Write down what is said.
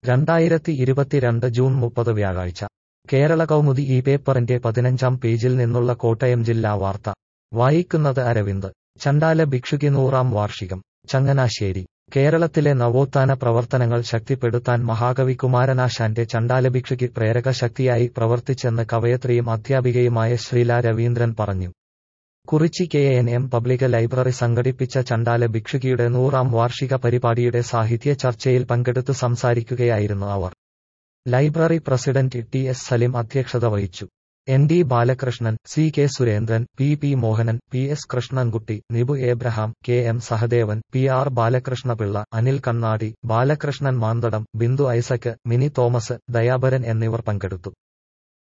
2022 June 30 വ്യാഴാഴ്ച കേരള കൗമുദി ഈ പേപ്പറിന്റെ 15-ാം പേജിൽ നിന്നുള്ള കോട്ടയം ജില്ലാ വാർത്ത വായിക്കുന്നത് അരവിന്ദ്. ചണ്ടാല ഭിക്ഷുകി 100-ാം വാർഷികം. ചങ്ങനാശ്ശേരി. കേരളത്തിലെ നവോത്ഥാന പ്രവർത്തനങ്ങൾ ശക്തിപ്പെടുത്താൻ മഹാകവി കുമാരനാശാന്റെ ചണ്ടാലഭിക്ഷുകി പ്രേരക ശക്തിയായി പ്രവർത്തിച്ചെന്ന് കവയത്രിയും അധ്യാപികയുമായ ശ്രീല രവീന്ദ്രൻ പറഞ്ഞു. കുറിച്ചി KNM പബ്ലിക് ലൈബ്രറി സംഘടിപ്പിച്ച ചണ്ടാല ഭിക്ഷുകിയുടെ 100-ാം വാർഷിക പരിപാടിയുടെ സാഹിത്യ ചർച്ചയിൽ പങ്കെടുത്തു സംസാരിക്കുകയായിരുന്നു അവർ. ലൈബ്രറി പ്രസിഡന്റ് TS സലിം അധ്യക്ഷത വഹിച്ചു. ND Balakrishnan, CK Surendran, PP Mohanan, PS Krishnankutty, Nibu Abraham, KM Sahadevan, PR Balakrishnapillai, Anil Kannadi, Balakrishnan Manthadam, Bindu Isaac, Mini Thomas, Dayaparan എന്നിവർ പങ്കെടുത്തു.